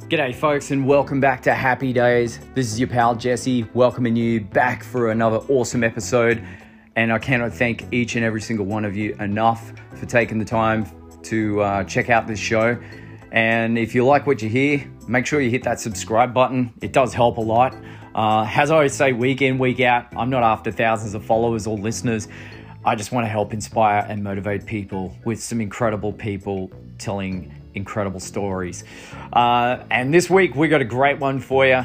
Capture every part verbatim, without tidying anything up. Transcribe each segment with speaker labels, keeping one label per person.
Speaker 1: G'day folks and welcome back to Happy Days. This is your pal Jesse, welcoming you back for another awesome episode. And I cannot thank each and every single one of you enough for taking the time to uh, check out this show. And if you like what you hear, make sure you hit that subscribe button. It does help a lot. Uh, as I always say, week in, week out, I'm not after thousands of followers or listeners. I just want to help inspire and motivate people with some incredible people telling incredible stories. Uh, and this week we got a great one for you. Uh,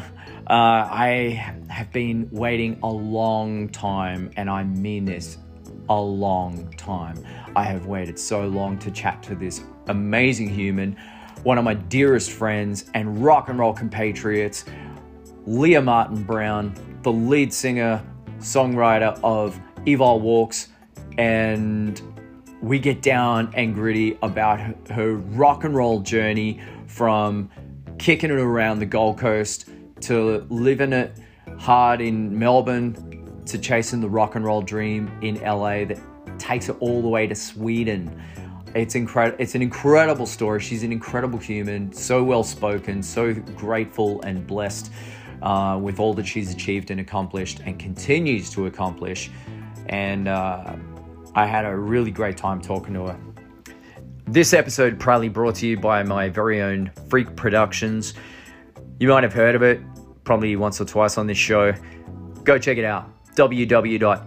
Speaker 1: I have been waiting a long time, and I mean this, a long time. I have waited so long to chat to this amazing human, one of my dearest friends and rock and roll compatriots, Leah Martin Brown, the lead singer, songwriter of Evil Walks, and we get down and gritty about her, her rock and roll journey from kicking it around the Gold Coast to living it hard in Melbourne to chasing the rock and roll dream in L A that takes it all the way to Sweden. It's incredible. It's an incredible story. She's an incredible human, so well spoken, so grateful and blessed uh, with all that she's achieved and accomplished and continues to accomplish. And uh, I had a really great time talking to her. This episode proudly brought to you by my very own Freak Productions. You might have heard of it, probably once or twice on this show. Go check it out, w w w dot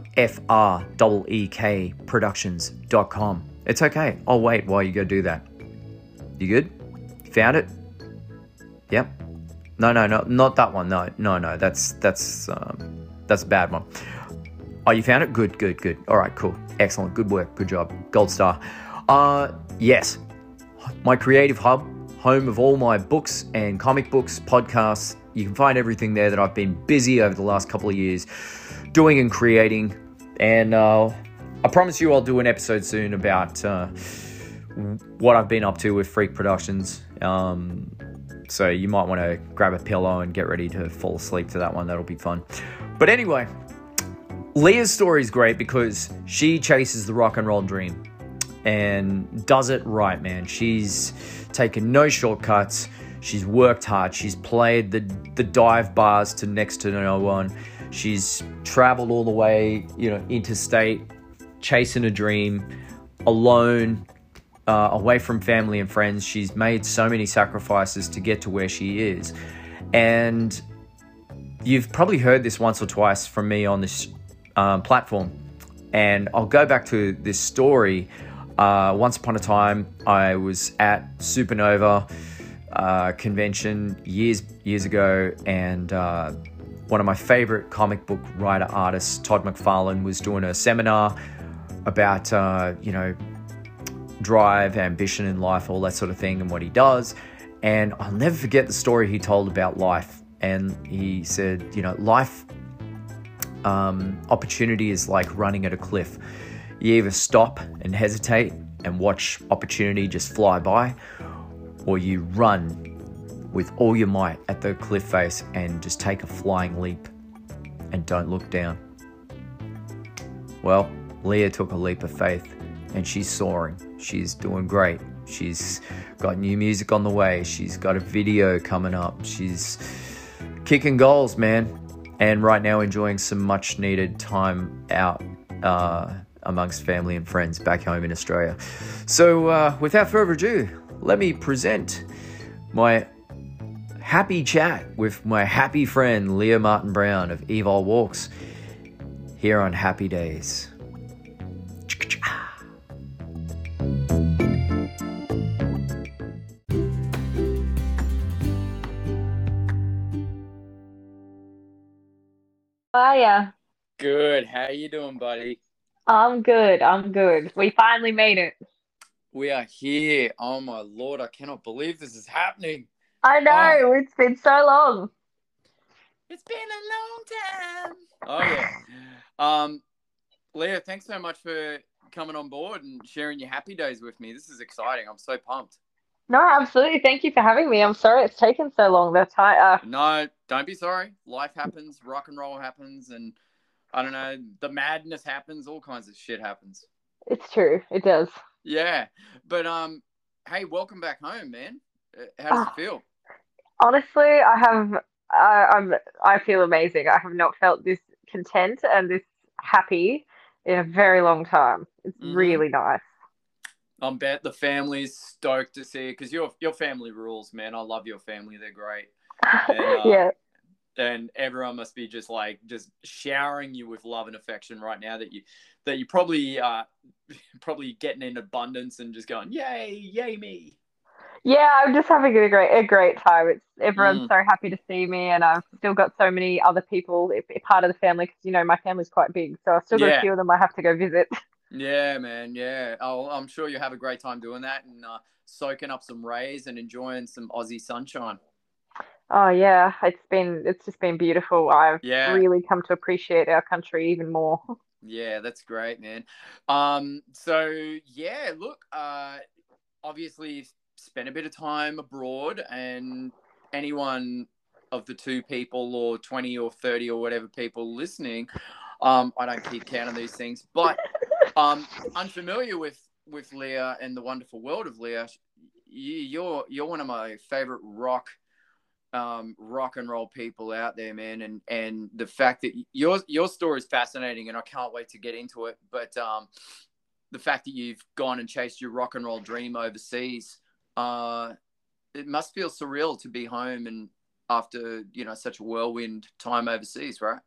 Speaker 1: freak productions dot com. It's okay, I'll wait while you go do that. You good? Found it? Yep. No, no, no, not that one. No, no, no, that's, that's, um, that's a bad one. Oh, you found it? Good, good, good. All right, cool. Excellent. Good work. Good job. Gold star. Uh, yes. My creative hub, home of all my books and comic books, podcasts. You can find everything there that I've been busy over the last couple of years doing and creating. And uh, I promise you I'll do an episode soon about uh, what I've been up to with Freak Productions. Um, so you might want to grab a pillow and get ready to fall asleep to that one. That'll be fun. But anyway, Leah's story is great because she chases the rock and roll dream and does it right, man. She's taken no shortcuts. She's worked hard. She's played the, the dive bars to next to no one. She's traveled all the way, you know, interstate, chasing a dream, alone, uh, away from family and friends. She's made so many sacrifices to get to where she is. And you've probably heard this once or twice from me on this Um, platform, and I'll go back to this story. Uh, once upon a time, I was at Supernova uh, convention years years ago, and uh, one of my favorite comic book writer artists, Todd McFarlane, was doing a seminar about uh, you know drive, ambition in life, all that sort of thing, and what he does. And I'll never forget the story he told about life. And he said, you know, life. Um, opportunity is like running at a cliff. You either stop and hesitate and watch opportunity just fly by, or you run with all your might at the cliff face and just take a flying leap and don't look down. Well, Leah took a leap of faith and she's soaring. She's doing great. She's got new music on the way. She's got a video coming up. She's kicking goals, man. And right now enjoying some much needed time out uh, amongst family and friends back home in Australia. So uh, without further ado, let me present my happy chat with my happy friend Leah Martin Brown of Evil Walks here on Happy Days.
Speaker 2: Hiya.
Speaker 1: Good. How you doing, buddy?
Speaker 2: I'm good. I'm good. We finally made it.
Speaker 1: We are here. Oh my Lord, I cannot believe this is happening.
Speaker 2: I know.
Speaker 1: Oh.
Speaker 2: It's been so long.
Speaker 1: It's been a long time. Oh yeah. Um, Leah, thanks so much for coming on board and sharing your happy days with me. This is exciting. I'm so pumped.
Speaker 2: No, absolutely. Thank you for having me. I'm sorry it's taken so long. That's hi- uh,
Speaker 1: No, don't be sorry. Life happens, rock and roll happens, and I don't know, the madness happens, all kinds of shit happens.
Speaker 2: It's true. It does.
Speaker 1: Yeah. But um, hey, welcome back home, man. How does
Speaker 2: Oh,
Speaker 1: it feel?
Speaker 2: Honestly, I have I, I'm I feel amazing. I have not felt this content and this happy in a very long time. It's
Speaker 3: Mm-hmm.
Speaker 2: really nice.
Speaker 3: I bet the family's stoked to see it because your your family rules, man. I love your family; they're great, and uh,
Speaker 2: Yeah.
Speaker 3: and everyone must be just like just showering you with love and affection right now. That you that you probably uh probably getting in abundance and just going, yay, yay me.
Speaker 2: Yeah, I'm just having a great a great time. It's everyone's
Speaker 3: Mm,
Speaker 2: so happy to see me, and I've still got so many other people, i- i- part of the family, because you know my family's quite big, so I've still got a
Speaker 3: yeah,
Speaker 2: few of them I have to go visit.
Speaker 3: yeah, man, yeah. Oh, I'm sure you have a great time doing that and uh, soaking up some rays and enjoying some Aussie sunshine.
Speaker 2: Oh yeah, it's been it's just been beautiful. I've
Speaker 3: Yeah,
Speaker 2: really come to appreciate our country even more.
Speaker 3: yeah, that's great, man. Um, so yeah, look, uh, obviously spent a bit of time abroad, and anyone of the two people or twenty or thirty or whatever people listening, um, I don't keep count of these things, but um, unfamiliar with with Leah and the wonderful world of Leah, you're you're one of my favorite rock um, rock and roll people out there, man. And and the fact that your your story is fascinating, and I can't wait to get into it. But um, the fact that you've gone and chased your rock and roll dream overseas, uh, it must feel surreal to be home and after you know such a whirlwind time overseas, right?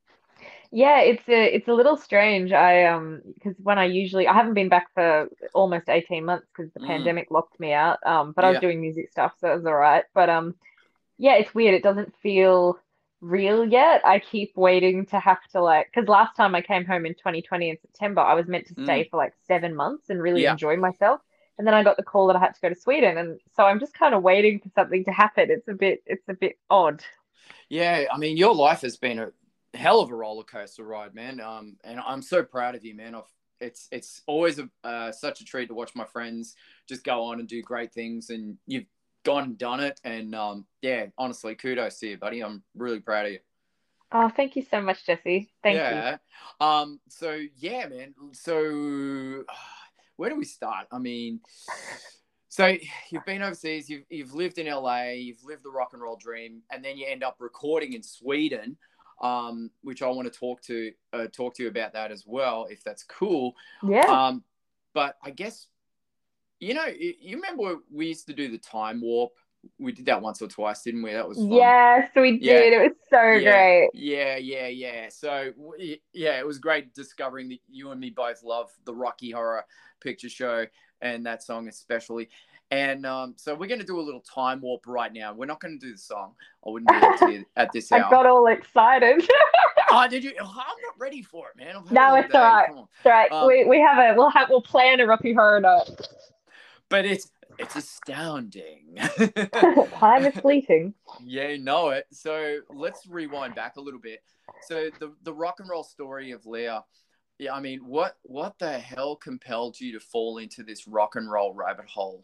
Speaker 2: Yeah, it's a it's a little strange. I um because when I usually I haven't been back for almost eighteen months because the
Speaker 3: Mm,
Speaker 2: pandemic locked me out. Um, but I was
Speaker 3: yeah.
Speaker 2: doing music stuff, so it was all right. But um yeah, it's weird. It doesn't feel real yet. I keep waiting to have to like, because last time I came home in twenty twenty in September, I was meant to stay
Speaker 3: Mm,
Speaker 2: for like seven months and really
Speaker 3: yeah.
Speaker 2: enjoy myself. And then I got the call that I had to go to Sweden, and so I'm just kind of waiting for something to happen. It's a bit, it's a bit odd.
Speaker 3: Yeah, I mean, your life has been a hell of a roller coaster ride, man. Um, and I'm so proud of you, man. I've, it's it's always a, uh, such a treat to watch my friends just go on and do great things, and you've gone and done it. And um, yeah, honestly, kudos to you, buddy. I'm really proud of you.
Speaker 2: Oh, thank you so much, Jesse. Thank you.
Speaker 3: Yeah. Um. So yeah, man. So uh, where do we start? I mean, so you've been overseas. You've you've lived in L A. You've lived the rock and roll dream, and then you end up recording in Sweden, um, which I want to talk to uh, talk to you about that as well, if that's cool.
Speaker 2: Yeah.
Speaker 3: Um, but I guess you know you, you remember we used to do the time warp. We did that once or twice, didn't we? That was fun.
Speaker 2: Yes, we
Speaker 3: Yeah.
Speaker 2: did. It was so
Speaker 3: Yeah,
Speaker 2: great.
Speaker 3: yeah, yeah, yeah. So yeah, it was great discovering that you and me both love the Rocky Horror Picture Show and that song especially. And um, so we're going to do a little time warp right now. We're not going to do the song. I wouldn't do that to you at this
Speaker 2: I
Speaker 3: hour.
Speaker 2: got all excited.
Speaker 3: Oh, did you? Oh, I'm not ready for it, man. I've had a
Speaker 2: No,
Speaker 3: long
Speaker 2: it's all
Speaker 3: day.
Speaker 2: right.
Speaker 3: Come on.
Speaker 2: It's all right.
Speaker 3: Um,
Speaker 2: We we have a we'll have we'll plan a Rocky Horror Night.
Speaker 3: but it's it's astounding.
Speaker 2: Time is fleeting.
Speaker 3: Yeah, you know it. So let's rewind back a little bit. So the the rock and roll story of Leah. Yeah, I mean, what what the hell compelled you to fall into this rock and roll rabbit hole?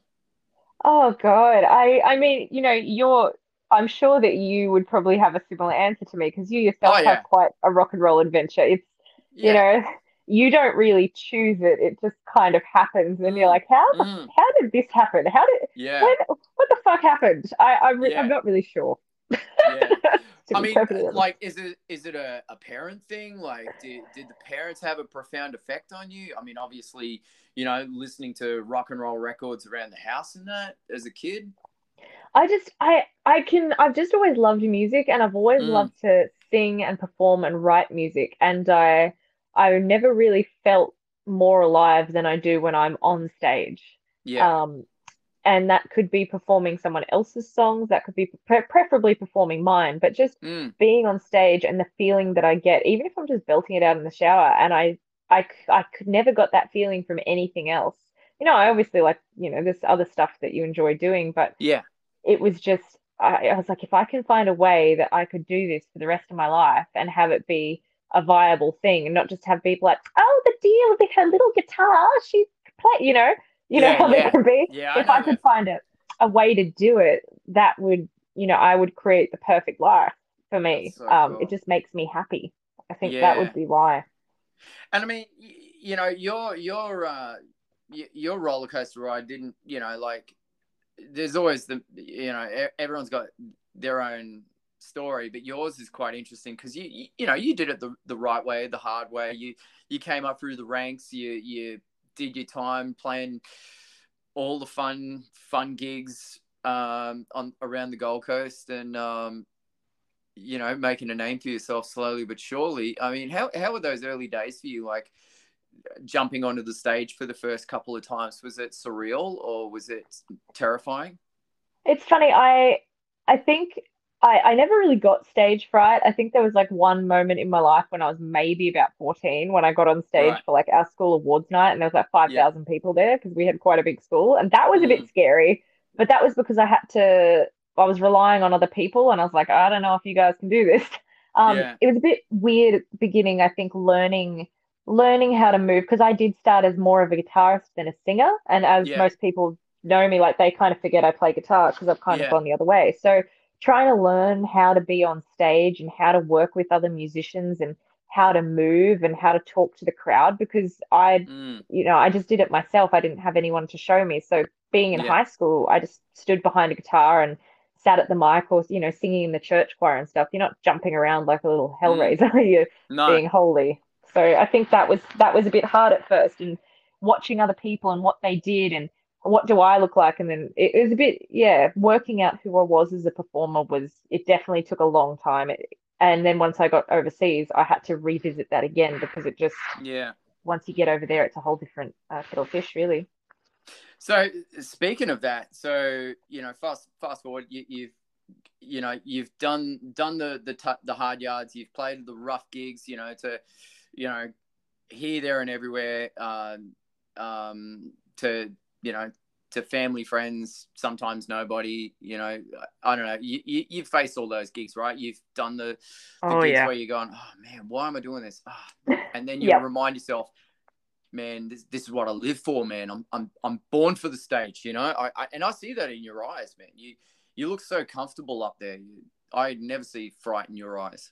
Speaker 2: Oh God. I I mean, you know, you're I'm sure that you would probably have a similar answer to me because you yourself
Speaker 3: Oh
Speaker 2: have
Speaker 3: yeah,
Speaker 2: quite a rock and roll adventure. It's, you
Speaker 3: yeah,
Speaker 2: know, you don't really choose it. It just kind of happens and you're
Speaker 3: mm,
Speaker 2: like, how the
Speaker 3: mm,
Speaker 2: how did this happen? How did
Speaker 3: yeah,
Speaker 2: when what the fuck happened? I I'm re I'm
Speaker 3: yeah,
Speaker 2: not really sure.
Speaker 3: yeah.
Speaker 2: To
Speaker 3: I
Speaker 2: be
Speaker 3: mean,
Speaker 2: perfectly honest.
Speaker 3: like, is it is it a, a parent thing? Like, did did the parents have a profound effect on you? I mean, obviously, you know, listening to rock and roll records around the house and that as a kid.
Speaker 2: I just I I can I've just always loved music and I've always
Speaker 3: Mm,
Speaker 2: loved to sing and perform and write music and I I never really felt more alive than I do when I'm on stage.
Speaker 3: yeah.
Speaker 2: Um, and that could be performing someone else's songs, that could be pre preferably performing mine, but just
Speaker 3: Mm,
Speaker 2: being on stage and the feeling that I get, even if I'm just belting it out in the shower, and I I c- I could never got that feeling from anything else. You know, I obviously like, you know, there's other stuff that you enjoy doing, but
Speaker 3: yeah.
Speaker 2: it was just I, I was like, if I can find a way that I could do this for the rest of my life and have it be a viable thing and not just have people like, oh, the deal with her little guitar, she play, you know, you know
Speaker 3: Yeah,
Speaker 2: how they
Speaker 3: yeah,
Speaker 2: can be.
Speaker 3: yeah. I
Speaker 2: If I
Speaker 3: know
Speaker 2: could
Speaker 3: that.
Speaker 2: find a, a way to do it, that would, you know, I would create the perfect life for
Speaker 3: That's
Speaker 2: me.
Speaker 3: so
Speaker 2: Um, it
Speaker 3: cool.
Speaker 2: just makes me happy. I think that would
Speaker 3: Yeah,
Speaker 2: be why.
Speaker 3: and I mean, y- you know, your your uh, y- your roller coaster ride didn't, you know, like there's always the, you know, e- everyone's got their own story, but yours is quite interesting because you, you you know you did it the, the right way, the hard way. You you came up through the ranks. You you did your time playing all the fun fun gigs um, on around the Gold Coast, and um, you know making a name for yourself slowly but surely. I mean, how how were those early days for you? Like jumping onto the stage for the first couple of times, was it surreal or was it terrifying?
Speaker 2: It's funny. I I think I I never really got stage fright. I think there was like one moment in my life when I was maybe about fourteen when I got on stage
Speaker 3: Right.
Speaker 2: for like our school awards night and there was like
Speaker 3: Yeah.
Speaker 2: five thousand people there because we had quite a big school and that was a bit
Speaker 3: Mm.
Speaker 2: scary. But that was because I had to I was relying on other people and I was like, I don't know if you guys can do this. Um,
Speaker 3: Yeah.
Speaker 2: it was a bit weird at the beginning, I think, learning learning how to move because I did start as more of a guitarist than a singer. And as
Speaker 3: Yeah.
Speaker 2: most people know me, like they kind of forget I play guitar because I've kind of
Speaker 3: Yeah.
Speaker 2: gone the other way. So trying to learn how to be on stage and how to work with other musicians and how to move and how to talk to the crowd because I,
Speaker 3: Mm.
Speaker 2: you know, I just did it myself. I didn't have anyone to show me. So being in
Speaker 3: Yeah.
Speaker 2: high school, I just stood behind a guitar and sat at the mic or, you know, singing in the church choir and stuff. You're not jumping around like a little
Speaker 3: Mm.
Speaker 2: hellraiser. You're
Speaker 3: No.
Speaker 2: being holy. So I think that was that was a bit hard at first and watching other people and what they did and what do I look like? And then it, it was a bit, yeah, working out who I was as a performer was, it definitely took a long time. It, and then once I got overseas, I had to revisit that again because it just,
Speaker 3: Yeah.
Speaker 2: once you get over there, it's a whole different uh, kettle of fish, really.
Speaker 3: So speaking of that, so you know, fast fast forward, you, you've you know you've done done the the t- the hard yards, you've played the rough gigs, you know, to you know here, there, and everywhere, um, um, to you know to family, friends, sometimes nobody, you know, I don't know. You, you you've faced all those gigs, right? You've done the the
Speaker 2: Oh,
Speaker 3: gigs
Speaker 2: yeah.
Speaker 3: where you're going, oh man, why am I doing this? Oh. And then you
Speaker 2: Yep.
Speaker 3: remind yourself, man, this, this is what I live for, man. I'm I'm I'm born for the stage, you know. I, I and I see that in your eyes, man. You you look so comfortable up there. You, I never see fright in your eyes.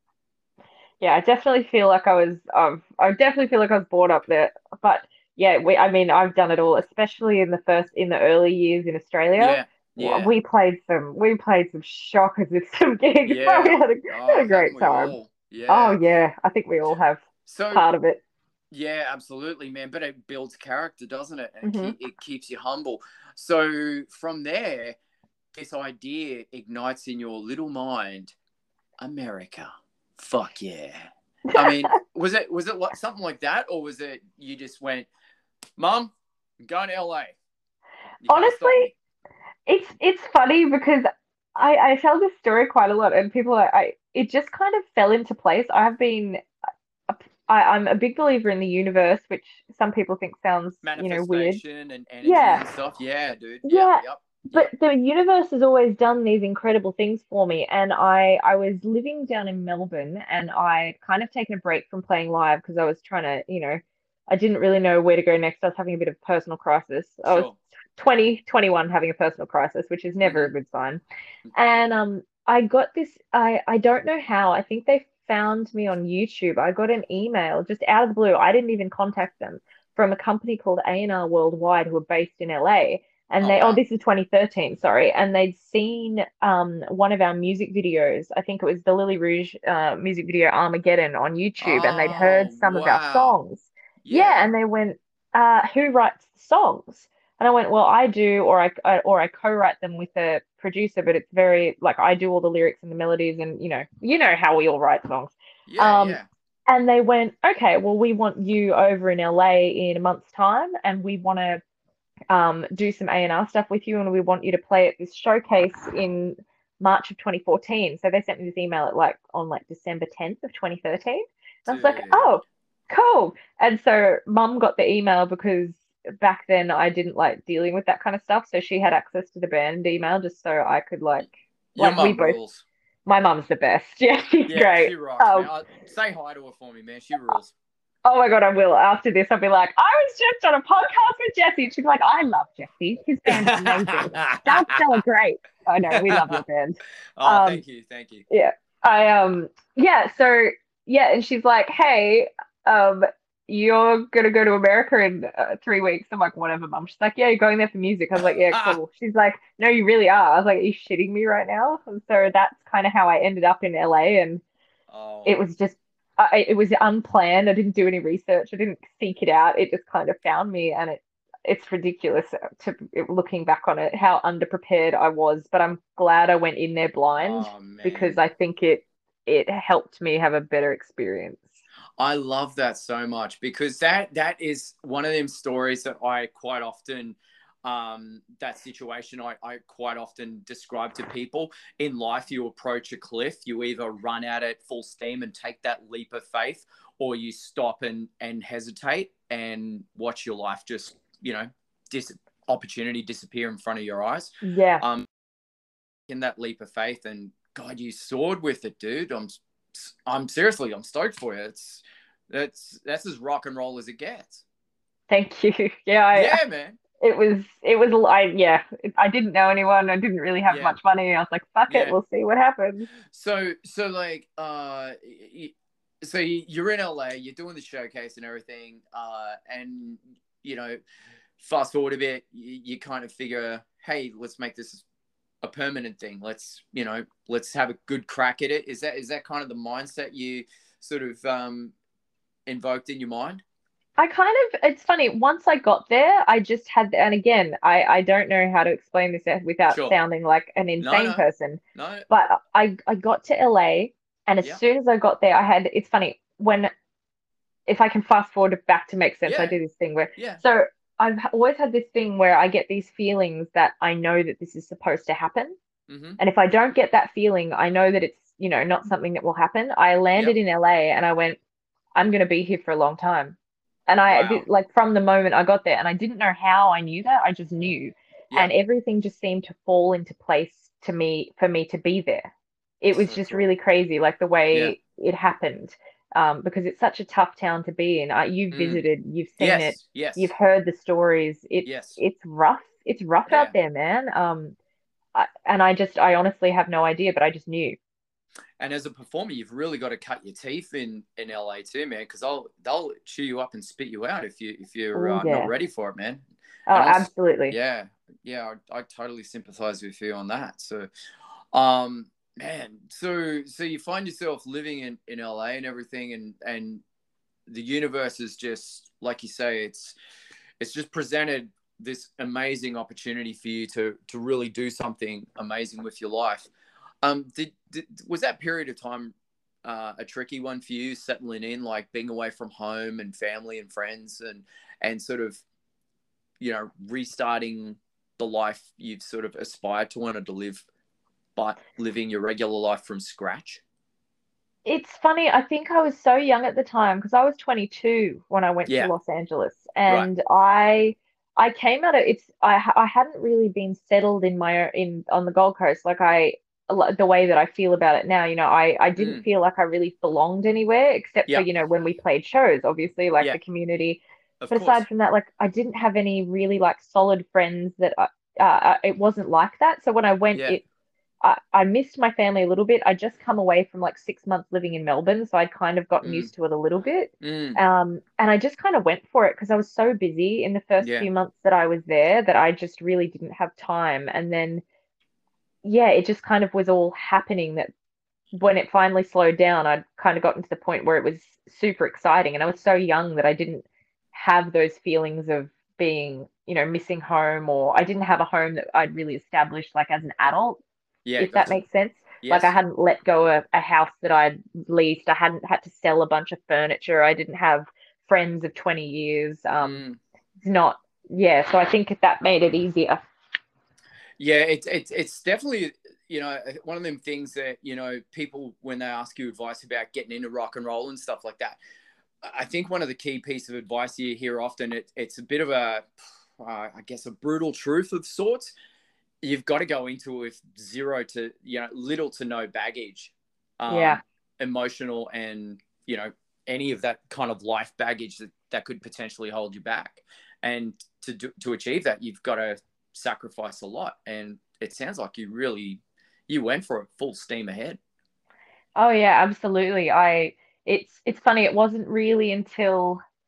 Speaker 2: Yeah, I definitely feel like I was, um, I definitely feel like I was brought up there. But yeah, we, I mean, I've done it all, especially in the first, in the early years in Australia.
Speaker 3: Yeah,
Speaker 2: W-
Speaker 3: yeah,
Speaker 2: We played some, we played some shockers with some gigs. But we
Speaker 3: yeah.
Speaker 2: had a, had
Speaker 3: Oh,
Speaker 2: a
Speaker 3: haven't
Speaker 2: great
Speaker 3: we
Speaker 2: time.
Speaker 3: all?
Speaker 2: Oh
Speaker 3: Yeah.
Speaker 2: yeah, I think we all have
Speaker 3: So
Speaker 2: part of it.
Speaker 3: yeah, absolutely, man. But it builds character, doesn't it? And it,
Speaker 2: Hmm.
Speaker 3: keep, it keeps you humble. So from there, this idea ignites in your little mind, America. Fuck yeah. I mean, was it was it like something like that, or was it you just went, Mum, I'm going to L A. You can't stop
Speaker 2: Honestly,
Speaker 3: me.
Speaker 2: it's it's funny because I I tell this story quite a lot, and people are, I it just kind of fell into place. I've been I, I'm a big believer in the universe, which some people think sounds, you know, weird.
Speaker 3: Manifestation and energy
Speaker 2: Yeah,
Speaker 3: and stuff. Yeah, dude. Yep,
Speaker 2: yeah.
Speaker 3: yep,
Speaker 2: But
Speaker 3: yep.
Speaker 2: the universe has always done these incredible things for me. And I I was living down in Melbourne and I kind of taken a break from playing live because I was trying to, you know, I didn't really know where to go next. I was having a bit of personal crisis. I was
Speaker 3: Sure.
Speaker 2: twenty, twenty-one having a personal crisis, which is never a
Speaker 3: Mm-hmm.
Speaker 2: good sign. And um, I got this, I, I don't know how. I think they found me on YouTube. I got an email just out of the blue. I didn't even contact them from a company called A and R Worldwide who are based in L A. And
Speaker 3: Oh
Speaker 2: they, oh,
Speaker 3: wow.
Speaker 2: this is twenty thirteen, sorry. And they'd seen um one of our music videos. I think it was the Lily Rouge uh, music video Armageddon on YouTube, and they'd heard
Speaker 3: Oh
Speaker 2: some of our
Speaker 3: wow.
Speaker 2: songs. Yeah,
Speaker 3: Yeah.
Speaker 2: and they went, uh, who writes the songs? And I went, well, I do, or I, I or I co-write them with a producer, but it's very like I do all the lyrics and the melodies, and you know, you know how we all write songs.
Speaker 3: Yeah,
Speaker 2: Um,
Speaker 3: yeah.
Speaker 2: and they went, okay, well, we want you over in L A in a month's time, and we want to um do some A and R stuff with you, and we want you to play at this showcase in March of twenty fourteen. So they sent me this email at like on like December tenth of twenty thirteen. And I was like,
Speaker 3: Dude.
Speaker 2: oh, cool. And so mum got the email because back then I didn't like dealing with that kind of stuff. So she had access to the band email just so I could like
Speaker 3: Your
Speaker 2: like we
Speaker 3: mum
Speaker 2: both
Speaker 3: rules.
Speaker 2: my mum's the best. Yeah, she's
Speaker 3: Yeah,
Speaker 2: great.
Speaker 3: she rocks, man.
Speaker 2: Um
Speaker 3: I, say hi to her for me, man. She rules.
Speaker 2: oh my God, I will. After this, I'll be like, I was just on a podcast with Jesse. She'd be like, I love Jesse. His band is amazing. Doug Stella, great. I know, we love your band.
Speaker 3: Oh,
Speaker 2: Um,
Speaker 3: thank you, thank you.
Speaker 2: yeah. I um yeah, so yeah, and she's like, hey, um, you're gonna go to America in uh, three weeks. I'm like, whatever, mum. She's like, yeah, you're going there for music. I was like, yeah, cool. She's like, no, you really are. I was like, are you shitting me right now? And so that's kind of how I ended up in L A, and
Speaker 3: Oh,
Speaker 2: it was just, I, it was unplanned. I didn't do any research. I didn't seek it out. It just kind of found me, and it, it's ridiculous to looking back on it, how underprepared I was. But I'm glad I went in there blind
Speaker 3: oh
Speaker 2: because
Speaker 3: man.
Speaker 2: I think it, it helped me have a better experience.
Speaker 3: I love that so much because that that is one of them stories that I quite often um that situation I, I quite often describe to people. In life, you approach a cliff, you either run at it full steam and take that leap of faith, or you stop and and hesitate and watch your life just, you know, dis- opportunity disappear in front of your eyes.
Speaker 2: Yeah.
Speaker 3: Um in that leap of faith, and God, you soared with it, dude. I'm I'm seriously, I'm stoked for you. It's that's that's as rock and roll as it gets.
Speaker 2: Thank you. Yeah, I,
Speaker 3: Yeah, man.
Speaker 2: it was, it was, I, yeah, I didn't know anyone. I didn't really have
Speaker 3: Yeah,
Speaker 2: much money. I was like, fuck it,
Speaker 3: yeah.
Speaker 2: we'll see what happens.
Speaker 3: So so like uh, so you're in L A, you're doing the showcase and everything, uh, and you know, fast forward a bit, you, you kind of figure, hey, let's make this a permanent thing. Let's, you know, let's have a good crack at it. Is that is that kind of the mindset you sort of um invoked in your mind?
Speaker 2: I kind of, it's funny, once I got there, I just had, and again, I, I don't know how to explain this without
Speaker 3: Sure.
Speaker 2: sounding like an
Speaker 3: No,
Speaker 2: insane
Speaker 3: no,
Speaker 2: person,
Speaker 3: no.
Speaker 2: but I, I got to L A, and as
Speaker 3: Yeah,
Speaker 2: soon as I got there, I had, it's funny, when, if I can fast forward it back to make sense, I
Speaker 3: yeah,
Speaker 2: do this thing where,
Speaker 3: yeah.
Speaker 2: so I've always had this thing where I get these feelings that I know that this is supposed to happen.
Speaker 3: Mm-hmm.
Speaker 2: And if I don't get that feeling, I know that it's, you know, not something that will happen. I landed
Speaker 3: Yep.
Speaker 2: in L A and I went, I'm going to be here for a long time. And I
Speaker 3: Wow.
Speaker 2: did, like from the moment I got there, and I didn't know how I knew that, I just knew. And
Speaker 3: Yep.
Speaker 2: everything just seemed to fall into place to me for me to be there. It was
Speaker 3: So
Speaker 2: just
Speaker 3: cool.
Speaker 2: really crazy, like the
Speaker 3: Yeah.
Speaker 2: way it happened. Um, because it's such a tough town to be in. Uh, you've
Speaker 3: Mm.
Speaker 2: visited, you've seen it,
Speaker 3: Yes.
Speaker 2: you've
Speaker 3: Yes.
Speaker 2: heard the stories. It's
Speaker 3: Yes.
Speaker 2: it's rough. It's rough out
Speaker 3: Yeah.
Speaker 2: there, man. Um, I, and I just, I honestly have no idea, but I just knew.
Speaker 3: And as a performer, you've really got to cut your teeth in in L A too, man, because they'll they'll chew you up and spit you out if you if you're
Speaker 2: Oh
Speaker 3: uh, not
Speaker 2: yeah.
Speaker 3: ready for it, man.
Speaker 2: Oh,
Speaker 3: And also,
Speaker 2: absolutely.
Speaker 3: yeah, yeah, I, I totally sympathize with you on that. So, um, man, so so you find yourself living in in L A and everything, and and the universe is just like you say, it's it's just presented this amazing opportunity for you to to really do something amazing with your life. Um, did, did was that period of time uh, a tricky one for you, settling in, like being away from home and family and friends, and and sort of, you know, restarting the life you've sort of aspired to wanted to live, but living your regular life from scratch?
Speaker 2: It's funny. I think I was so young at the time because I was twenty-two when I went to
Speaker 3: Yeah,
Speaker 2: Los Angeles,
Speaker 3: right.
Speaker 2: and I I came out of it's I I hadn't really been settled in my in on the Gold Coast like I like the way that I feel about it now. You know, I I didn't
Speaker 3: Mm,
Speaker 2: feel like I really belonged anywhere except for,
Speaker 3: yeah,
Speaker 2: you know, when we played shows, obviously, like
Speaker 3: yeah,
Speaker 2: the community.
Speaker 3: of
Speaker 2: But aside
Speaker 3: course.
Speaker 2: from that, like I didn't have any really like solid friends that I, uh, it wasn't like that. So when I went,
Speaker 3: Yeah.
Speaker 2: it I, I missed my family a little bit. I just come away from like six months living in Melbourne, so I'd kind of gotten
Speaker 3: Mm,
Speaker 2: used to it a little bit.
Speaker 3: mm,
Speaker 2: Um, and I just kind of went for it because I was so busy in the first
Speaker 3: yeah.
Speaker 2: few months that I was there that I just really didn't have time. And then, yeah, it just kind of was all happening that when it finally slowed down, I'd kind of gotten to the point where it was super exciting. And I was so young that I didn't have those feelings of being, you know, missing home, or I didn't have a home that I'd really established like as an adult,
Speaker 3: Yeah,
Speaker 2: if that
Speaker 3: gotcha.
Speaker 2: makes sense. Like I
Speaker 3: Yes.
Speaker 2: hadn't let go of a house that I'd leased. I hadn't had to sell a bunch of furniture. I didn't have friends of twenty years. Um,
Speaker 3: Mm.
Speaker 2: it's not, yeah. So I think that made it easier.
Speaker 3: Yeah, it's it's it's definitely, you know, one of them things that, you know, people when they ask you advice about getting into rock and roll and stuff like that. I think one of the key pieces of advice you hear often, it, it's a bit of a, uh, I guess, a brutal truth of sorts. You've got to go into it with zero to, you know, little to no baggage,
Speaker 2: Yeah.
Speaker 3: um, emotional and, you know, any of that kind of life baggage that, that could potentially hold you back. And to do, to achieve that, you've got to sacrifice a lot. And it sounds like you really, you went for it full steam ahead.
Speaker 2: Oh yeah, absolutely. I it's it's funny, it wasn't really until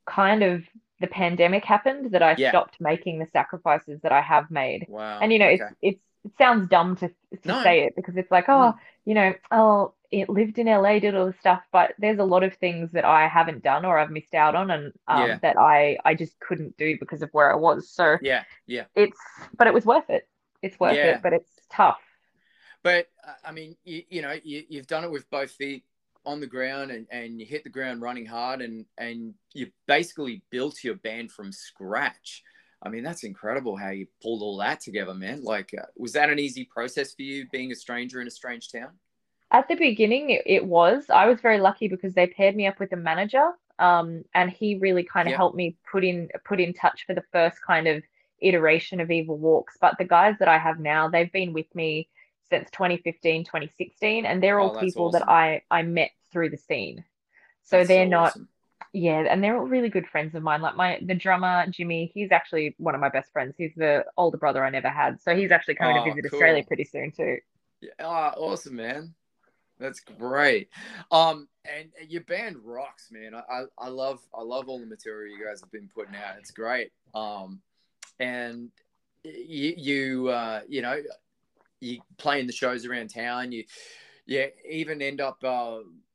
Speaker 2: kind of the pandemic happened that I
Speaker 3: Yeah.
Speaker 2: stopped making the sacrifices that I have made.
Speaker 3: Wow.
Speaker 2: And you know, it's
Speaker 3: Okay.
Speaker 2: it's it sounds dumb to to
Speaker 3: No.
Speaker 2: say it because it's like, oh,
Speaker 3: Mm.
Speaker 2: you know, oh, it lived in L A, did all this stuff, but there's a lot of things that I haven't done or I've missed out on, and um,
Speaker 3: Yeah.
Speaker 2: that I I just couldn't do because of where I was. So
Speaker 3: Yeah. Yeah.
Speaker 2: it's, but it was worth it. It's worth
Speaker 3: Yeah.
Speaker 2: it, but it's tough.
Speaker 3: But uh, I mean, you, you know, you, you've done it with both feet on the ground, and, and you hit the ground running hard, and, and you basically built your band from scratch. I mean, that's incredible how you pulled all that together, man. Like, uh, was that an easy process for you being a stranger in a strange town?
Speaker 2: At the beginning, it, it was. I was very lucky because they paired me up with a manager, um, and he really kind of
Speaker 3: Yeah.
Speaker 2: helped me put in put in touch for the first kind of iteration of Evil Walks. But the guys that I have now, they've been with me since twenty fifteen, twenty sixteen, and they're all
Speaker 3: Oh, that's
Speaker 2: people that
Speaker 3: awesome.
Speaker 2: I I met through the scene. So
Speaker 3: That's
Speaker 2: they're
Speaker 3: so
Speaker 2: not,
Speaker 3: awesome.
Speaker 2: yeah, and they're all really good friends of mine. Like my the drummer, Jimmy, he's actually one of my best friends. He's the older brother I never had. So he's actually coming to
Speaker 3: Oh,
Speaker 2: visit Australia
Speaker 3: cool.
Speaker 2: pretty soon too.
Speaker 3: Yeah, oh, awesome, man. That's great. Um, and your band rocks, man. I, I, I love I love all the material you guys have been putting out. It's great. Um, and you you uh, you know, you playing the shows around town. You yeah even end up. Uh,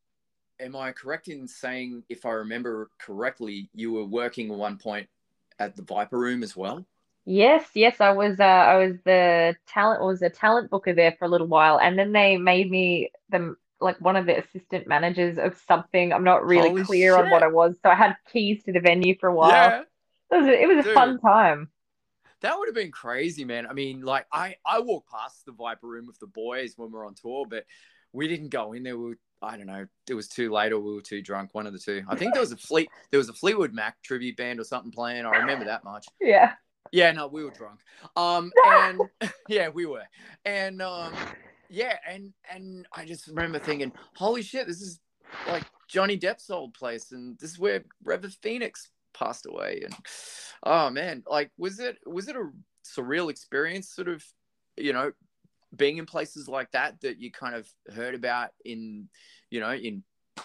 Speaker 3: am I correct in saying, if I remember correctly, you were working at one point at the Viper Room as well?
Speaker 2: Yes, yes, I was uh I was the talent was a talent booker there for a little while, and then they made me the like one of the assistant managers of something. I'm not really
Speaker 3: Holy
Speaker 2: clear on what
Speaker 3: shit!
Speaker 2: I was, so I had keys to the venue for a while.
Speaker 3: Yeah,
Speaker 2: It was a, it was a
Speaker 3: dude.
Speaker 2: fun time.
Speaker 3: That would have been crazy, man. I mean, like I, I walked past the Viper Room with the boys when we were on tour, but we didn't go in there. We were, I don't know, it was too late or we were too drunk, one of the two. I think there was a Fleet, there was a Fleetwood Mac tribute band or something playing. I remember that much.
Speaker 2: Yeah.
Speaker 3: Yeah, no, we were drunk. Um, and yeah, we were, and um, yeah, and and I just remember thinking, holy shit, this is like Johnny Depp's old place, and this is where River Phoenix passed away. And oh man, like was it was it a surreal experience, sort of, you know, being in places like that that you kind of heard about in, you know, in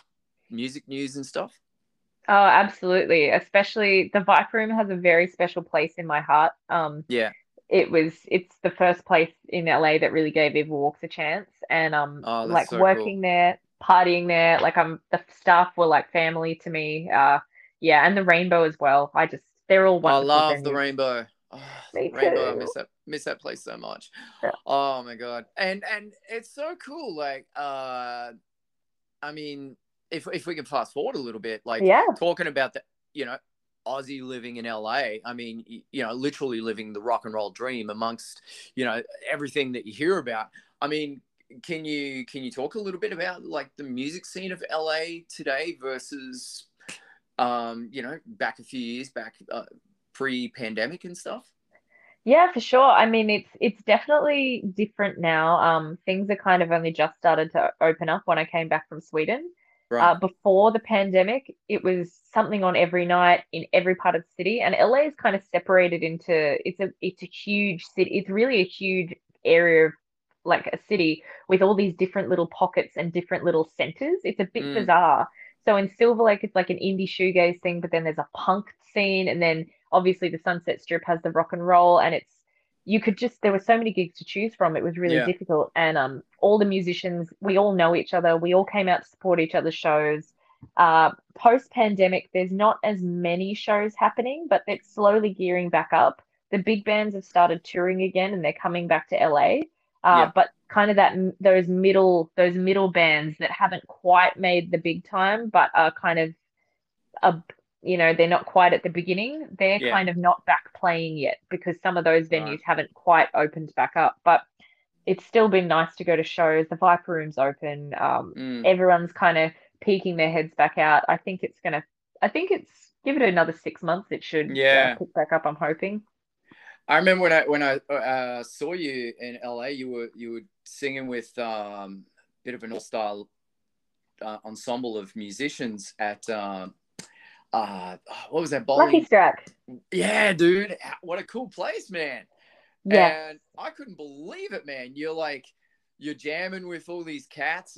Speaker 3: music news and stuff?
Speaker 2: Oh, absolutely. Especially the Viper Room has a very special place in my heart. Um,
Speaker 3: Yeah.
Speaker 2: it was it's the first place in L A that really gave Evil Walks a chance, and um,
Speaker 3: Oh, that's
Speaker 2: like
Speaker 3: so cool.
Speaker 2: working there, partying there, like um, the staff were like family to me. Uh, yeah, and the Rainbow as well. I just they're all
Speaker 3: I
Speaker 2: wonderful
Speaker 3: love the
Speaker 2: venues.
Speaker 3: Rainbow. Oh,
Speaker 2: Me
Speaker 3: Rainbow, I
Speaker 2: too.
Speaker 3: miss that miss that place so much.
Speaker 2: Yeah.
Speaker 3: Oh my god. And and it's so cool. Like uh I mean, if if we can fast forward a little bit, like
Speaker 2: Yeah.
Speaker 3: talking about the, you know, Aussie living in L A. I mean, you know, literally living the rock and roll dream amongst, you know, everything that you hear about. I mean, can you can you talk a little bit about like the music scene of L A today versus um, you know, back a few years back, uh, pre-pandemic and stuff?
Speaker 2: Yeah, for sure. I mean, it's it's definitely different now. Um, things are kind of only just started to open up when I came back from Sweden.
Speaker 3: Right.
Speaker 2: Uh, before the pandemic, it was something on every night in every part of the city, and L A is kind of separated into it's a it's a huge city. It's really a huge area of like a city with all these different little pockets and different little centers. It's a bit
Speaker 3: Mm,
Speaker 2: bizarre. So in Silver Lake, it's like an indie shoegaze thing, but then there's a punk scene, and then obviously the Sunset Strip has the rock and roll, and it's you could just there were so many gigs to choose from. It was really
Speaker 3: yeah.
Speaker 2: difficult, and um, all the musicians we all know each other. We all came out to support each other's shows. Uh, post pandemic, there's not as many shows happening, but it's slowly gearing back up. The big bands have started touring again, and they're coming back to L A. Uh,
Speaker 3: Yeah.
Speaker 2: but kind of that those middle those middle bands that haven't quite made the big time, but are kind of a you know they're not quite at the beginning. They're
Speaker 3: Yeah.
Speaker 2: kind of not back playing yet because some of those
Speaker 3: Right.
Speaker 2: venues haven't quite opened back up. But it's still been nice to go to shows. The Viper Room's open. Um,
Speaker 3: Mm,
Speaker 2: everyone's kind of peeking their heads back out. I think it's gonna. I think it's give it another six months. It should uh,
Speaker 3: yeah.
Speaker 2: pick back up. I'm hoping.
Speaker 3: I remember when I when I uh, saw you in L A, you were you were singing with um, a bit of an all-star uh, ensemble of musicians at um, uh, what was that,
Speaker 2: Lucky
Speaker 3: bowling?
Speaker 2: Strike.
Speaker 3: Yeah, dude, what a cool place, man.
Speaker 2: Yes.
Speaker 3: And I couldn't believe it, man. You're like, you're jamming with all these cats, and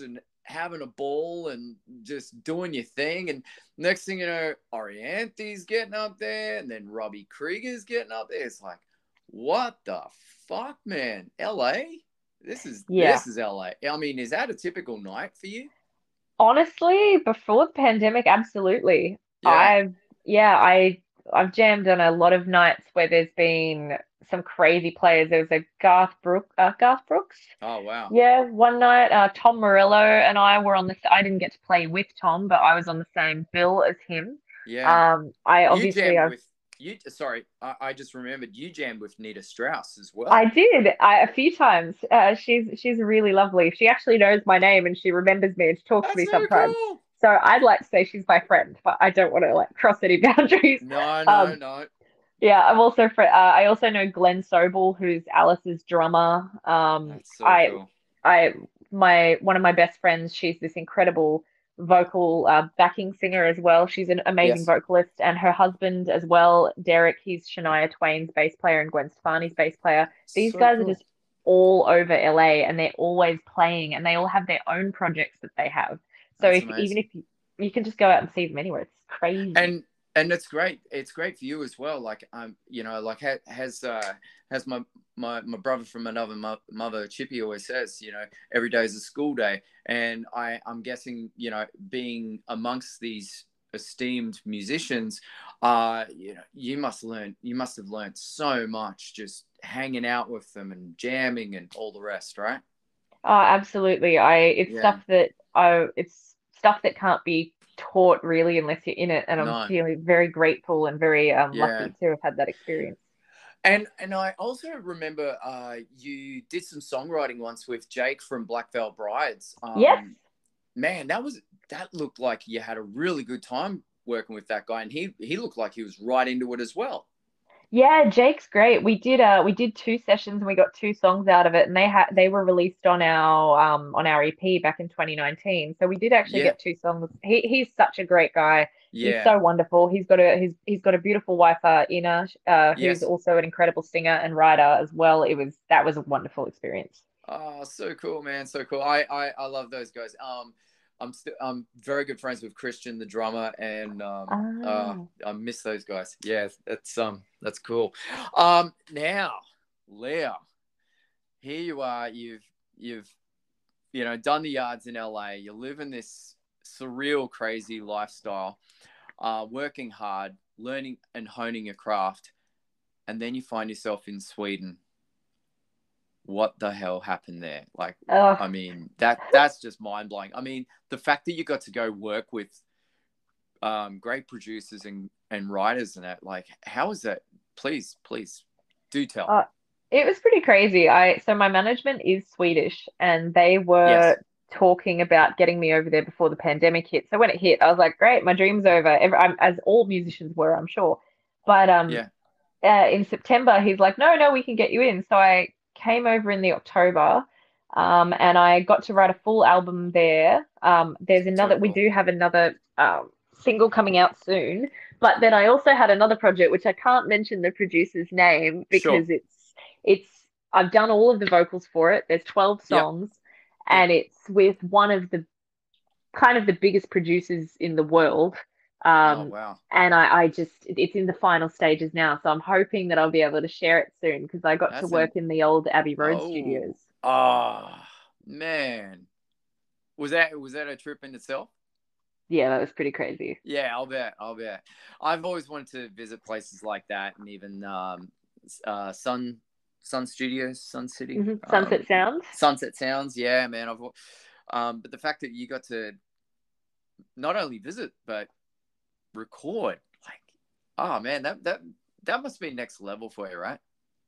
Speaker 3: having a ball and just doing your thing. And next thing you know, Oriente's getting up there, and then Robbie Krieger's getting up there. It's like, what the fuck, man? L A? This is
Speaker 2: Yeah.
Speaker 3: this is L A. I mean, is that a typical night for you?
Speaker 2: Honestly, before the pandemic, absolutely.
Speaker 3: Yeah.
Speaker 2: I've yeah, I I've jammed on a lot of nights where there's been some crazy players. There was a Garth Brook, uh, Garth Brooks.
Speaker 3: Oh wow.
Speaker 2: Yeah, one night, uh, Tom Morello and I were on the. I didn't get to play with Tom, but I was on the same bill as him.
Speaker 3: Yeah.
Speaker 2: Um, I
Speaker 3: You
Speaker 2: obviously
Speaker 3: jammed
Speaker 2: I
Speaker 3: with you. Sorry, I, I just remembered you jammed with Nita Strauss as
Speaker 2: I
Speaker 3: well.
Speaker 2: did I, a few times. Uh, she's she's really lovely. She actually knows my name and she remembers me and she talks to
Speaker 3: That's
Speaker 2: me
Speaker 3: so
Speaker 2: sometimes.
Speaker 3: cool.
Speaker 2: So I'd like to say she's my friend, but I don't want to like cross any boundaries.
Speaker 3: No, no,
Speaker 2: Um,
Speaker 3: no.
Speaker 2: yeah, I'm also fr uh, I also know Glenn Sobel, who's Alice's drummer. Um,
Speaker 3: That's so
Speaker 2: I
Speaker 3: cool.
Speaker 2: I my one of my best friends, she's this incredible vocal uh, backing singer as well. She's an amazing
Speaker 3: Yes.
Speaker 2: vocalist, and her husband as well, Derek, he's Shania Twain's bass player and Gwen Stefani's bass player. These
Speaker 3: So
Speaker 2: guys are
Speaker 3: cool.
Speaker 2: just all over L A and they're always playing and they all have their own projects that they have. So
Speaker 3: That's
Speaker 2: if even
Speaker 3: amazing.
Speaker 2: if you, you can just go out and see them anywhere, it's crazy.
Speaker 3: And and it's great. It's great for you as well. Like um, you know, like ha- has uh has my my my brother from another mo- mother, Chippy, always says, you know, every day is a school day. And I I'm guessing, you know, being amongst these esteemed musicians, uh, you know, you must learn. You must have learned so much just hanging out with them and jamming and all the rest, right?
Speaker 2: Oh, absolutely. I it's
Speaker 3: Yeah.
Speaker 2: stuff that I it's stuff that can't be taught really unless you're in it, and I'm
Speaker 3: No.
Speaker 2: feeling very grateful and very um
Speaker 3: Yeah.
Speaker 2: lucky to have had that experience.
Speaker 3: And and I also remember uh, you did some songwriting once with Jake from Black Veil Brides.
Speaker 2: Yes.
Speaker 3: Um, man, that was that looked like you had a really good time working with that guy, and he he looked like he was right into it as well.
Speaker 2: Yeah, Jake's great. We did uh we did two sessions and we got two songs out of it and they had they were released on our um on our E P back in twenty nineteen. So we did actually
Speaker 3: Yeah,
Speaker 2: get two songs. He he's such a great guy. He's
Speaker 3: yeah,
Speaker 2: so wonderful. He's got a he's he's got a beautiful wife, uh, Ina, uh, who's
Speaker 3: yes.
Speaker 2: also an incredible singer and writer as well. It was that was a wonderful experience.
Speaker 3: Oh, so cool, man, so cool. I I, I love those guys. Um, I'm still I'm very good friends with Christian, the drummer, and um, uh,
Speaker 2: Ah.
Speaker 3: I miss those guys. Yeah, that's um, that's cool. Um, now, Leah. Here you are, you've you've you know done the yards in L A. You're living this surreal, crazy lifestyle, uh, working hard, learning and honing your craft, and then you find yourself in Sweden. What the hell happened there? Like,
Speaker 2: Oh,
Speaker 3: I mean, that that's just mind blowing. I mean, the fact that you got to go work with um, great producers and and writers and that, like, how is that? Please, please, do tell.
Speaker 2: uh, it was pretty crazy. I so my management is Swedish, and they were
Speaker 3: Yes.
Speaker 2: talking about getting me over there before the pandemic hit. So when it hit, I was like, "Great, my dream's over." Every, I'm, as all musicians were, I'm sure. But um,
Speaker 3: Yeah.
Speaker 2: uh, in September, he's like, "No, no, we can get you in." So I came over in the October, um, and I got to write a full album there. Um, there's
Speaker 3: So
Speaker 2: another. We
Speaker 3: cool.
Speaker 2: do have another um single coming out soon. But then I also had another project which I can't mention the producer's name
Speaker 3: Sure.
Speaker 2: because it's it's I've done all of the vocals for it. There's twelve
Speaker 3: Yep.
Speaker 2: songs
Speaker 3: Yep.
Speaker 2: and it's with one of the kind of the biggest producers in the world.
Speaker 3: Oh
Speaker 2: Um
Speaker 3: wow.
Speaker 2: and I, I just it's in the final stages now. So I'm hoping that I'll be able to share it soon because I got to
Speaker 3: That's
Speaker 2: work
Speaker 3: an
Speaker 2: in the old Abbey Road studios.
Speaker 3: oh ah man. Was that was that a trip in itself?
Speaker 2: Yeah, that was pretty crazy.
Speaker 3: Yeah, I'll bet. I'll bet. I've always wanted to visit places like that, and even um, uh, Sun Sun Studios, Sun City,
Speaker 2: Hmm.
Speaker 3: um,
Speaker 2: Sunset Sounds.
Speaker 3: Sunset Sounds. Yeah, man. I've um, but the fact that you got to not only visit but record, like, oh man, that that that must be next level for you, right?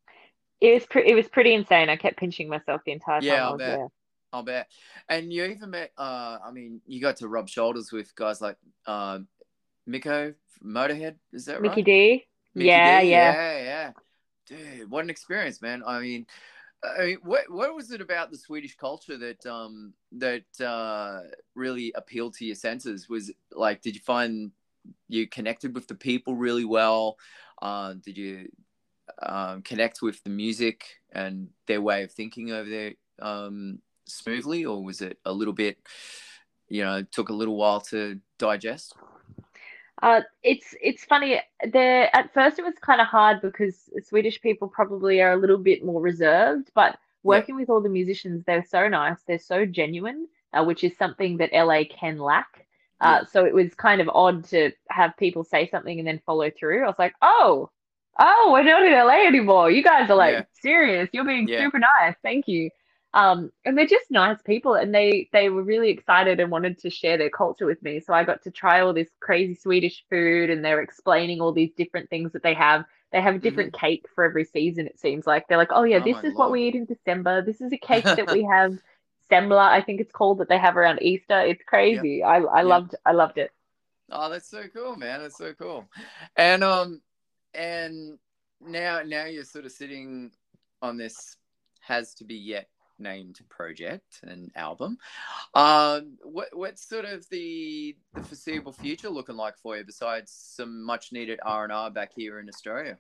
Speaker 2: It was pre it was pretty insane. I kept pinching myself the entire time
Speaker 3: Yeah,
Speaker 2: I
Speaker 3: I'll
Speaker 2: was
Speaker 3: bet.
Speaker 2: there.
Speaker 3: I'll bet. And you even met. Uh, I mean, you got to rub shoulders with guys like uh, Miko from Motorhead. Is that
Speaker 2: Mickey
Speaker 3: right?
Speaker 2: D.
Speaker 3: Mickey
Speaker 2: Yeah,
Speaker 3: D,
Speaker 2: yeah.
Speaker 3: yeah, yeah, dude, what an experience, man. I mean, I mean, what what was it about the Swedish culture that um that uh really appealed to your senses? Was like, did you find you connected with the people really well? Uh, did you um, connect with the music and their way of thinking over there? Um, smoothly, or was it a little bit, you know, took a little while to digest?
Speaker 2: Uh, it's it's funny. There at first it was kind of hard because Swedish people probably are a little bit more reserved, but
Speaker 3: Yep.
Speaker 2: working with all the musicians, they're so nice, they're so genuine, uh, which is something that L A can lack.
Speaker 3: Yeah.
Speaker 2: Uh, so it was kind of odd to have people say something and then follow through. I was like, oh, oh, we're not in L A anymore. You guys are
Speaker 3: Yeah.
Speaker 2: like serious. You're being
Speaker 3: Yeah.
Speaker 2: super nice. Thank you. Um, and they're just nice people, and they they were really excited and wanted to share their culture with me. So I got to try all this crazy Swedish food, and they're explaining all these different things that they have. They have a
Speaker 3: Mm-hmm.
Speaker 2: different cake for every season, it seems like. They're like, oh yeah,
Speaker 3: Oh my
Speaker 2: this is what
Speaker 3: lord.
Speaker 2: we eat in December. This is a cake that we have, semla, I think it's called, that they have around Easter. It's
Speaker 3: Yep.
Speaker 2: crazy. I I
Speaker 3: Yep.
Speaker 2: loved I loved it.
Speaker 3: Oh, that's so cool, man. That's so cool. And um, and now now you're sort of sitting on this has to be yet named project and album. Um, what what's sort of the the foreseeable future looking like for you besides some much needed R and R back here in Australia?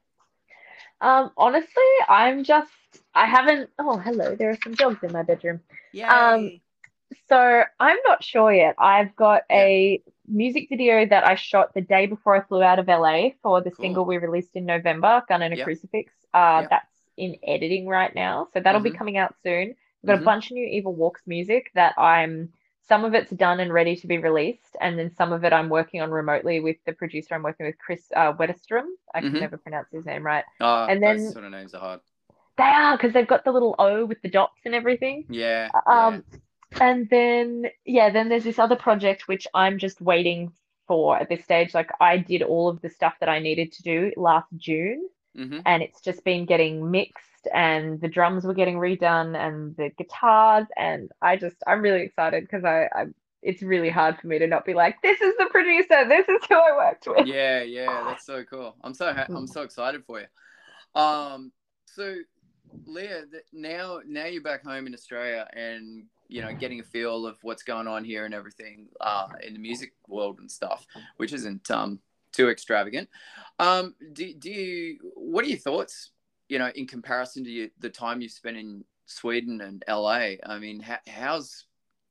Speaker 2: Um, honestly, I'm just I haven't. Oh, hello. There are some dogs in my bedroom. Um,
Speaker 3: Yay!
Speaker 2: So I'm not sure yet. I've got
Speaker 3: Yeah,
Speaker 2: a music video that I shot the day before I flew out of L A for the single
Speaker 3: cool.
Speaker 2: we released in November, Gun and a
Speaker 3: Yep,
Speaker 2: Crucifix. Uh,
Speaker 3: yep.
Speaker 2: that's in editing right now, so that'll be
Speaker 3: Mm-hmm.
Speaker 2: coming out soon. I've got a
Speaker 3: Mm-hmm.
Speaker 2: bunch of new Evil Walks music that I'm some of it's done and ready to be released, and then some of it I'm working on remotely with the producer I'm working with, Chris uh, Wetterstrom. I can
Speaker 3: Mm-hmm.
Speaker 2: never pronounce his name right.
Speaker 3: Uh,
Speaker 2: And
Speaker 3: those
Speaker 2: then
Speaker 3: sort of names are hard.
Speaker 2: they are because they've got the little O with the dots and everything.
Speaker 3: Yeah, yeah.
Speaker 2: Um, and then, yeah, then there's this other project which I'm just waiting for at this stage. Like, I did all of the stuff that I needed to do last June,
Speaker 3: Mm-hmm.
Speaker 2: and it's just been getting mixed, and the drums were getting redone, and the guitars. And I just, I'm really excited because I, I, it's really hard for me to not be like, this is the producer, this is who I worked with.
Speaker 3: Yeah, yeah. That's so cool. I'm so ha- I'm
Speaker 2: Mm.
Speaker 3: so excited for you. Um, so Leah, th- now now you're back home in Australia, and you know, getting a feel of what's going on here and everything uh, in the music world and stuff, which isn't um, too extravagant. Um, do, do you? What are your thoughts? You know, in comparison to you, the time you've spent in Sweden and L A. I mean, how, how's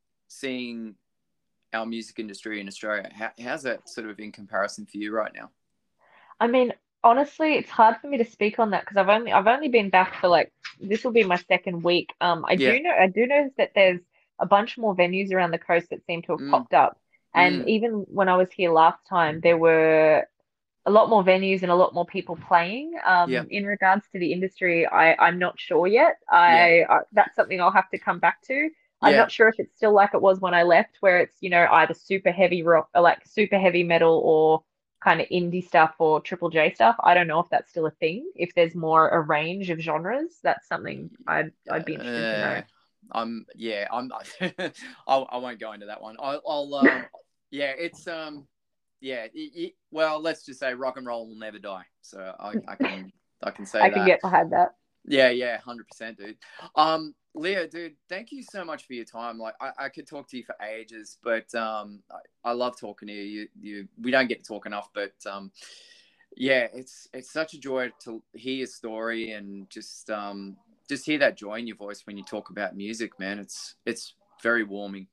Speaker 3: seeing our music industry in Australia? How, how's that sort of in comparison for you right now?
Speaker 2: I mean, honestly, it's hard for me to speak on that because I've only I've only been back for like this will be my second week. Um, I
Speaker 3: Yeah.
Speaker 2: do know I do notice that there's a bunch more venues around the coast that seem to have
Speaker 3: Mm,
Speaker 2: popped up. And
Speaker 3: mm,
Speaker 2: even when I was here last time, there were a lot more venues and a lot more people playing.
Speaker 3: yeah.
Speaker 2: Um, in regards to the industry, I I'm not sure yet.
Speaker 3: Yeah.
Speaker 2: I, I that's something I'll have to come back to. I'm
Speaker 3: Yeah.
Speaker 2: not sure if it's still like it was when I left, where it's, you know, either super heavy rock or like super heavy metal or kind of indie stuff or Triple J stuff. I don't know if that's still a thing. If there's more a range of genres, that's something I'd I'd be interested to know.
Speaker 3: Uh, I'm yeah. I'm. I'll, I won't go into that one. I'll. I'll um. Yeah. It's um. Yeah. It, it, well, let's just say rock and roll will never die. So I, I can I can say
Speaker 2: I can
Speaker 3: that.
Speaker 2: get behind that.
Speaker 3: Yeah. Yeah. Hundred percent, dude. Um. Leo, dude, thank you so much for your time. Like, I, I could talk to you for ages, but um, I, I love talking to you. You, you. We don't get to talk enough, but um, yeah, it's it's such a joy to hear your story and just um just hear that joy in your voice when you talk about music, man. It's it's very warming.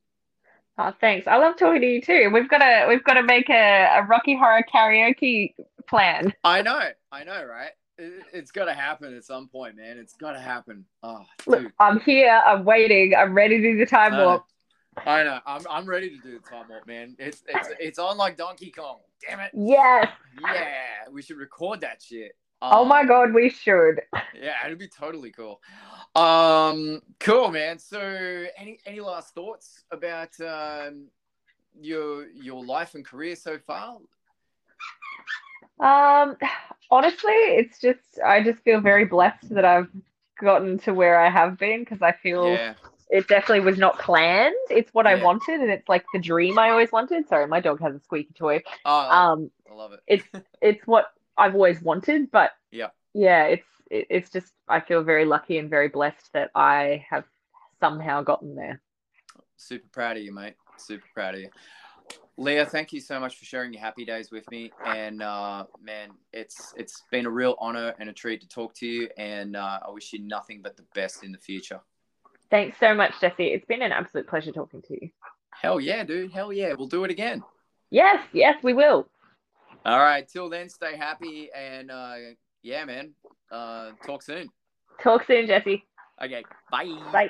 Speaker 2: Oh, thanks. I love talking to you too. We've got to we've got to make a, a Rocky Horror karaoke plan.
Speaker 3: I know, I know, right? It, it's got to happen at some point, man. It's got to happen. Oh,
Speaker 2: Look,
Speaker 3: dude,
Speaker 2: I'm here. I'm waiting. I'm ready to do the time
Speaker 3: I know,
Speaker 2: warp.
Speaker 3: I know. I'm I'm ready to do the time warp, man. It's it's it's on like Donkey Kong. Damn it.
Speaker 2: Yes.
Speaker 3: Yeah, we should record that shit.
Speaker 2: Oh my
Speaker 3: Um,
Speaker 2: God, we should.
Speaker 3: yeah, it'd be totally cool. Um, cool, man. So, any any last thoughts about um your your life and career so far?
Speaker 2: Um, honestly, it's just I just feel very blessed that I've gotten to where I have been because I feel
Speaker 3: Yeah,
Speaker 2: it definitely was not planned. It's what I
Speaker 3: yeah.
Speaker 2: wanted, and it's like the dream I always wanted. Sorry, my dog has a squeaky toy.
Speaker 3: Oh, I,
Speaker 2: Um,
Speaker 3: I love it.
Speaker 2: it's it's what I've always wanted, but
Speaker 3: Yeah,
Speaker 2: yeah, it's it, it's just I feel very lucky and very blessed that I have somehow gotten there.
Speaker 3: super proud of you, mate. Super proud of you. Leah, thank you so much for sharing your happy days with me. And uh, man, it's it's been a real honor and a treat to talk to you. And uh, I wish you nothing but the best in the future.
Speaker 2: Thanks so much, Jesse. It's been an absolute pleasure talking to you.
Speaker 3: Hell yeah, dude. Hell yeah. We'll do it again.
Speaker 2: Yes, yes, we will.
Speaker 3: All right. Till then, stay happy. And uh, yeah, man. Uh, talk soon.
Speaker 2: Talk soon, Jesse.
Speaker 3: Okay. Bye.
Speaker 2: Bye.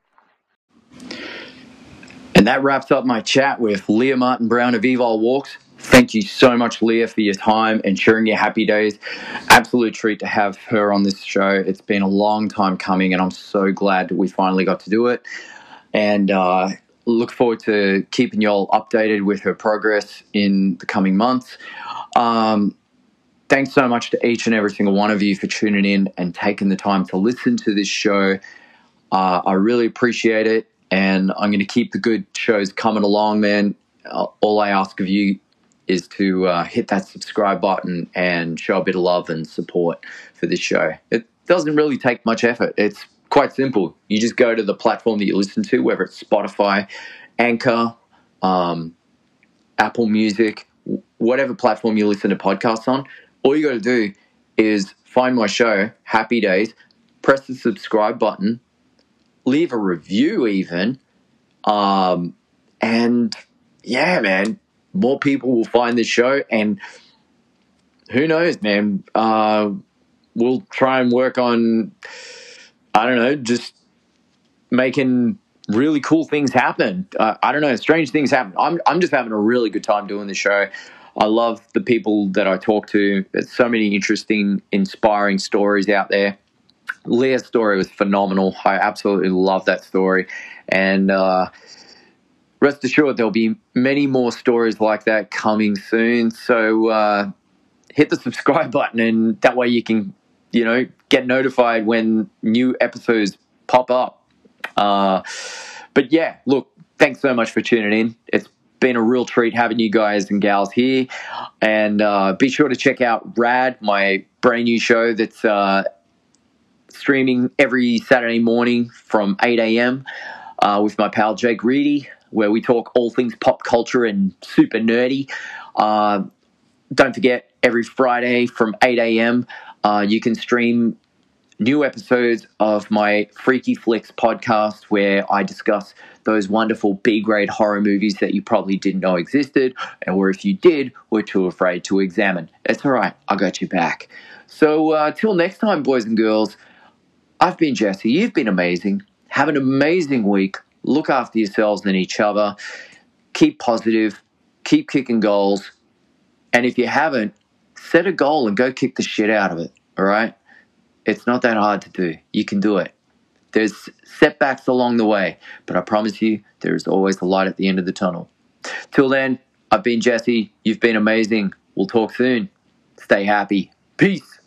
Speaker 3: And that wraps up my chat with Leah Martin Brown of Evol Walks. Thank you so much, Leah, for your time and sharing your happy days. Absolute treat to have her on this show. It's been a long time coming, and I'm so glad that we finally got to do it. And uh, look forward to keeping you all updated with her progress in the coming months. Um, thanks so much to each and every single one of you for tuning in and taking the time to listen to this show. Uh, I really appreciate it. And I'm going to keep the good shows coming along, man. Uh, all I ask of you is to uh, hit that subscribe button and show a bit of love and support for this show. It doesn't really take much effort. It's quite simple. You just go to the platform that you listen to, whether it's Spotify, Anchor, um, Apple Music, whatever platform you listen to podcasts on. All you got to do is find my show, Happy Days, press the subscribe button, leave a review even, um, and yeah, man, more people will find this show, and who knows, man, uh, we'll try and work on, I don't know, just making really cool things happen. Uh, I don't know, strange things happen. I'm I'm just having a really good time doing this show. I love the people that I talk to. There's so many interesting, inspiring stories out there. Leah's story was phenomenal. I absolutely love that story. And uh, rest assured, there'll be many more stories like that coming soon. So uh, hit the subscribe button, and that way you can, you know, get notified when new episodes pop up. Uh, but yeah, look, thanks so much for tuning in. It's been a real treat having you guys and gals here. And uh, be sure to check out Rad, my brand new show that's uh, streaming every Saturday morning from eight a.m. Uh, with my pal Jake Reedy, where we talk all things pop culture and super nerdy. Uh, don't forget, every Friday from eight a.m. Uh, you can stream new episodes of my Freaky Flicks podcast, where I discuss those wonderful B-grade horror movies that you probably didn't know existed, or if you did, were too afraid to examine. It's all right. I got you back. So uh, till next time, boys and girls, I've been Jesse. You've been amazing. Have an amazing week. Look after yourselves and each other. Keep positive. Keep kicking goals. And if you haven't, set a goal and go kick the shit out of it, all right? It's not that hard to do. You can do it. There's setbacks along the way, but I promise you there is always a light at the end of the tunnel. Till then, I've been Jesse. You've been amazing. We'll talk soon. Stay happy. Peace.